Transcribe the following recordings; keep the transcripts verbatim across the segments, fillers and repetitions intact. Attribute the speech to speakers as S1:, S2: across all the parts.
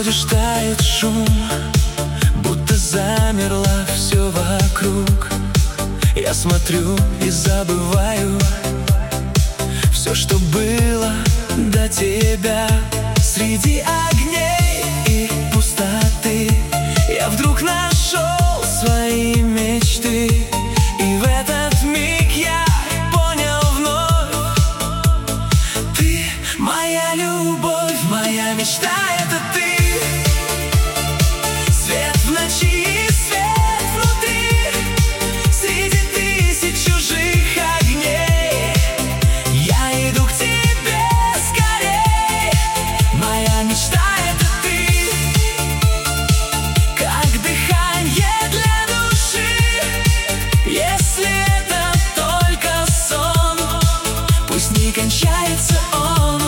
S1: Уходишь, тает шум, будто замерло все вокруг. Я смотрю и забываю все, что было до тебя. Среди огней и пустоты я вдруг нашел свои мечты. И в этот миг я понял вновь: ты моя любовь, моя мечта — это ты. Свет в ночи и свет внутри, среди тысяч чужих огней. Я иду к тебе скорей. Моя мечта — это ты, как дыхание для души. Если это только сон, пусть не кончается он.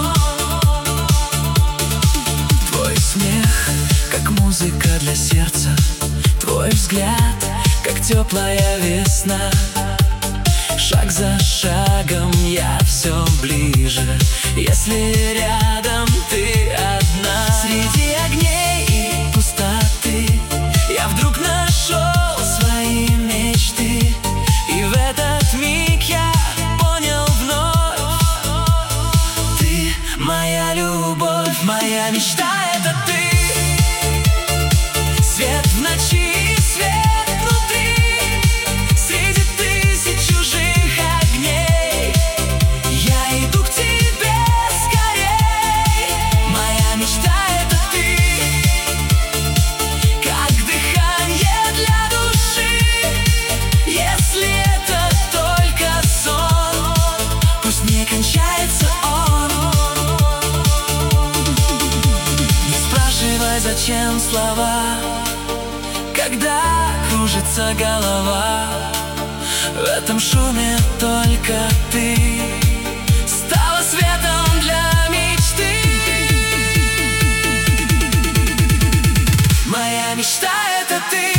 S1: Твой смех, как музыка для сердца. Твой взгляд, как теплая весна. Шаг за шагом я все ближе, если рядом ты одна. Среди огней и пустоты я вдруг нашел свои мечты. И в этот миг я понял вновь: ты моя любовь, моя мечта — это ты. Свет в ночи и свет внутри, среди тысяч чужих огней. Я иду к тебе скорей. Моя мечта — это ты, как дыхание для души. Если это только сон, пусть не кончается он. Не спрашивай, зачем слова, когда кружится голова. В этом шуме только ты стала светом для мечты. Моя мечта — это ты.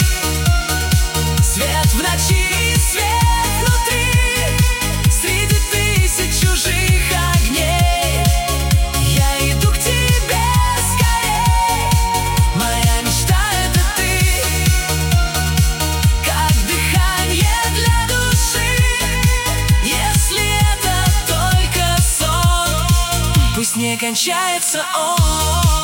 S1: Свет в ночи и свет внутри, среди тысяч чужих огней. Я иду к тебе скорей. Моя мечта — это ты, как дыхание для души. Если это только сон, пусть не кончается он.